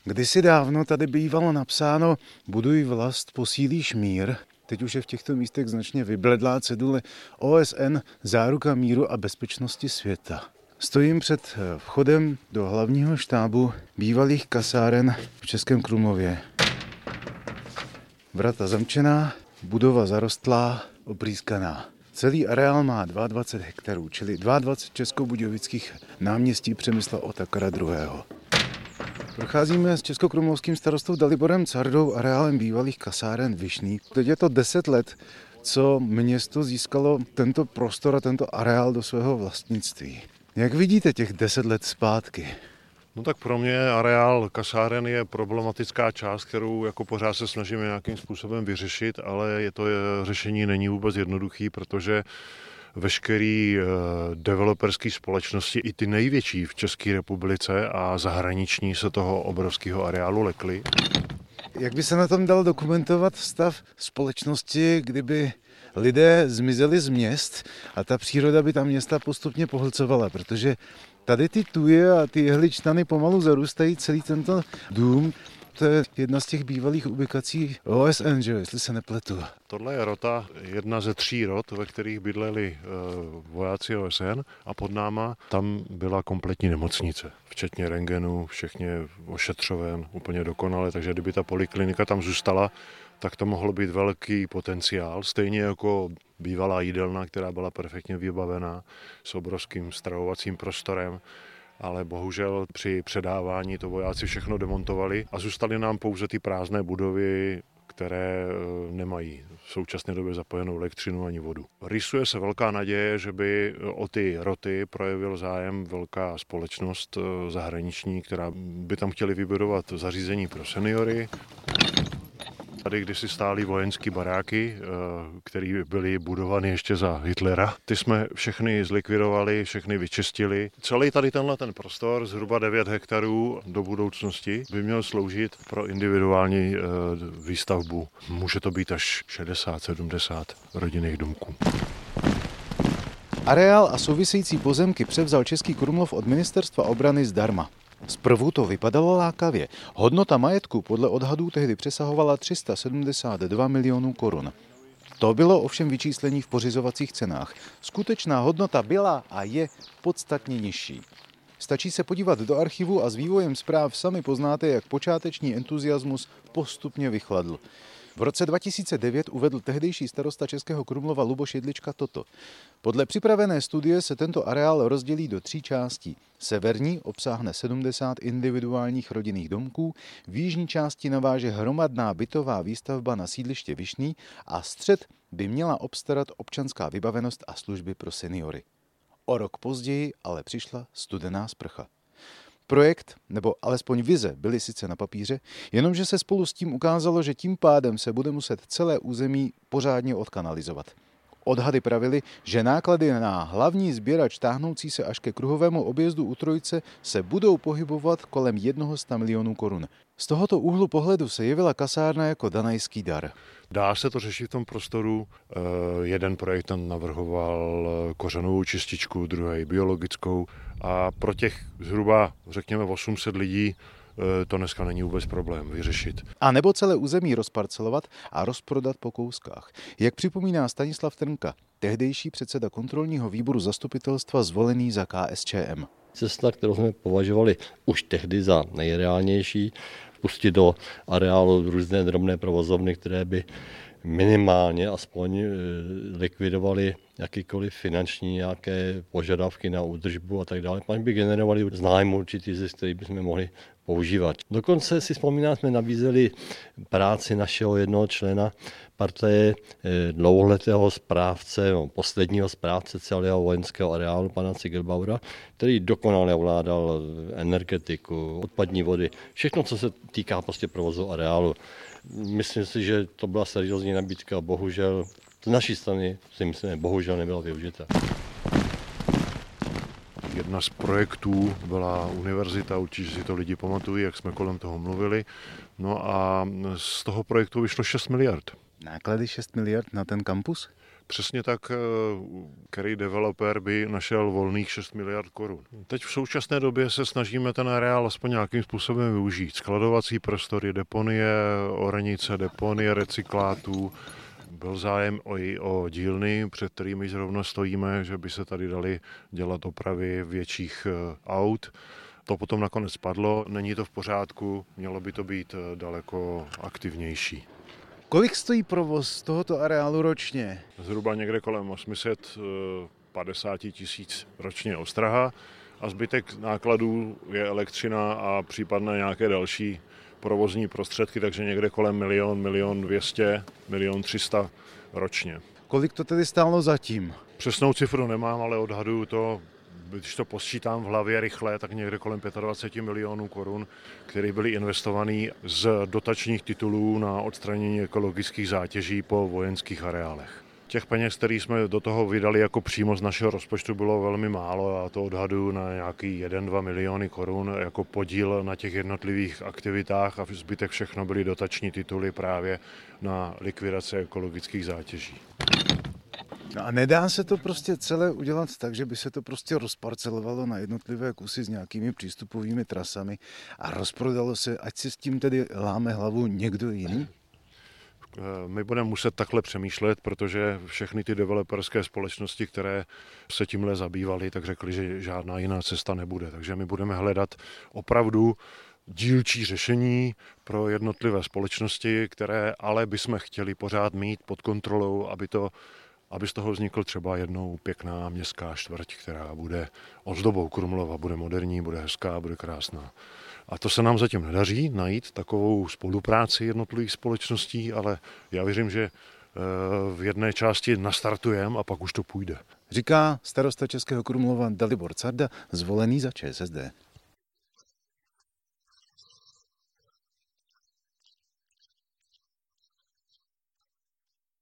Kdysi dávno tady bývalo napsáno buduj vlast, posílíš mír. Teď už je v těchto místech značně vybledlá cedule OSN záruka míru a bezpečnosti světa. Stojím před vchodem do hlavního štábu bývalých kasáren v Českém Krumlově. Vrata zamčená, budova zarostlá, oprýskaná. Celý areál má 22 hektarů, čili 22 českobudějovických náměstí Přemysla Otakara II. Procházíme s českokrumlovským starostou Daliborem Cardou areálem bývalých kasáren Vyšný. Teď je to 10 let, co město získalo tento prostor a tento areál do svého vlastnictví. Jak vidíte těch 10 let zpátky? No tak pro mě areál kasáren je problematická část, kterou jako pořád se snažíme nějakým způsobem vyřešit, ale řešení není vůbec jednoduchý, protože veškerý developerský společnosti, i ty největší v České republice a zahraniční, se toho obrovského areálu lekly. Jak by se na tom dal dokumentovat stav společnosti, kdyby lidé zmizeli z měst a ta příroda by ta města postupně pohlcovala, protože tady ty tuje a ty jehličnany pomalu zarůstají celý tento dům. To je jedna z těch bývalých ubikací OSN, že jo, jestli se nepletu. Tohle je rota, jedna ze 3 rot, ve kterých bydleli vojáci OSN a pod náma tam byla kompletní nemocnice, včetně rentgenu, včetně ošetřoven, úplně dokonale, takže kdyby ta poliklinika tam zůstala, tak to mohlo být velký potenciál, stejně jako bývalá jídelna, která byla perfektně vybavená s obrovským stravovacím prostorem, ale bohužel při předávání to vojáci všechno demontovali a zůstaly nám pouze ty prázdné budovy, které nemají v současné době zapojenou elektřinu ani vodu. Rýsuje se velká naděje, že by o ty roty projevil zájem velká společnost zahraniční, která by tam chtěli vybudovat zařízení pro seniory. Tady kdysi stály vojenské baráky, které byly budovány ještě za Hitlera. Ty jsme všechny zlikvidovali, všechny vyčistili. Celý tady ten prostor, zhruba 9 hektarů do budoucnosti, by měl sloužit pro individuální výstavbu. Může to být až 60-70 rodinných domků. Areál a související pozemky převzal Český Krumlov od ministerstva obrany zdarma. Zprvu to vypadalo lákavě. Hodnota majetku podle odhadů tehdy přesahovala 372 milionů korun. To bylo ovšem vyčíslení v pořizovacích cenách. Skutečná hodnota byla a je podstatně nižší. Stačí se podívat do archivu a s vývojem zpráv sami poznáte, jak počáteční entuziasmus postupně vychladl. V roce 2009 uvedl tehdejší starosta Českého Krumlova Luboš Jedlička toto. Podle připravené studie se tento areál rozdělí do 3 částí. Severní obsáhne 70 individuálních rodinných domků, v jižní části naváže hromadná bytová výstavba na sídliště Vyšný a střed by měla obstarat občanská vybavenost a služby pro seniory. O rok později ale přišla studená sprcha. Projekt, nebo alespoň vize, byly sice na papíře, jenomže se spolu s tím ukázalo, že tím pádem se bude muset celé území pořádně odkanalizovat. Odhady pravily, že náklady na hlavní sběrač táhnoucí se až ke kruhovému objezdu u Trojice se budou pohybovat kolem 100 milionů korun. Z tohoto úhlu pohledu se jevila kasárna jako danajský dar. Dá se to řešit v tom prostoru. Jeden projekt tam navrhoval kořenovou čističku, druhý biologickou a pro těch zhruba, řekněme, 800 lidí to dneska není vůbec problém vyřešit. A nebo celé území rozparcelovat a rozprodat po kouskách. Jak připomíná Stanislav Trnka, tehdejší předseda kontrolního výboru zastupitelstva zvolený za KSČM. Cesta, kterou jsme považovali už tehdy za nejreálnější, pustit do areálu různé drobné provozovny, které by minimálně aspoň likvidovali jakýkoliv finanční nějaké požadavky na údržbu a tak dále, pak by generovali z nájmu určitý zisk, který bychom mohli používat. Dokonce si vzpomínám, jsme nabízeli práci našeho jednoho člena partaje, dlouholetého správce, posledního správce celého vojenského areálu, pana Cigelbaura, který dokonale ovládal energetiku, odpadní vody, všechno, co se týká prostě provozu areálu. Myslím si, že to byla seriózní nabídka, bohužel z naší strany si myslím, bohužel nebyla využita. Jedna z projektů byla univerzita, určitě si to lidi pamatují, jak jsme kolem toho mluvili. No a z toho projektu vyšlo 6 miliard. Náklady 6 miliard na ten kampus? Přesně tak, který developer by našel volných 6 miliard korun. Teď v současné době se snažíme ten areál aspoň nějakým způsobem využít. Skladovací prostory, deponie oranice, deponie recyklátů. Byl zájem i o dílny, před kterými zrovna stojíme, že by se tady daly dělat opravy větších aut. To potom nakonec padlo, není to v pořádku, mělo by to být daleko aktivnější. Kolik stojí provoz tohoto areálu ročně? Zhruba někde kolem 850 tisíc ročně ostraha a zbytek nákladů je elektřina a případné nějaké další provozní prostředky, takže někde kolem 1 200 000, 300 000 ročně. Kolik to tedy stálo zatím? Přesnou cifru nemám, ale odhaduju to, když to posčítám v hlavě rychle, tak někde kolem 25 milionů korun, které byly investované z dotačních titulů na odstranění ekologických zátěží po vojenských areálech. Těch peněz, které jsme do toho vydali jako přímo z našeho rozpočtu, bylo velmi málo a to odhaduju na nějaký 1-2 miliony korun jako podíl na těch jednotlivých aktivitách a zbytek všechno byly dotační tituly právě na likvidaci ekologických zátěží. No a nedá se to prostě celé udělat tak, že by se to prostě rozparcelovalo na jednotlivé kusy s nějakými přístupovými trasami a rozprodalo se, ať si s tím tedy láme hlavu někdo jiný? My budeme muset takhle přemýšlet, protože všechny ty developerské společnosti, které se tímhle zabývaly, tak řekli, že žádná jiná cesta nebude. Takže my budeme hledat opravdu dílčí řešení pro jednotlivé společnosti, které ale bychom chtěli pořád mít pod kontrolou, aby z toho vznikl třeba jednou pěkná městská čtvrť, která bude ozdobou Krumlova, bude moderní, bude hezká, bude krásná. A to se nám zatím nedaří najít takovou spolupráci jednotlivých společností, ale já věřím, že v jedné části nastartujeme a pak už to půjde. Říká starosta Českého Krumlova Dalibor Carda, zvolený za ČSSD.